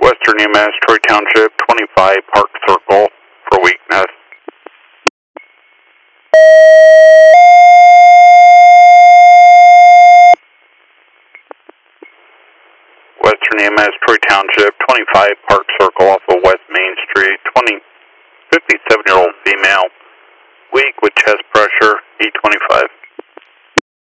Western EMS, Troy Township, 25 Park Circle for weakness. Western EMS, Troy Township, 25 Park Circle off of West Main Street, 57-year-old female, weak with chest pressure, E25.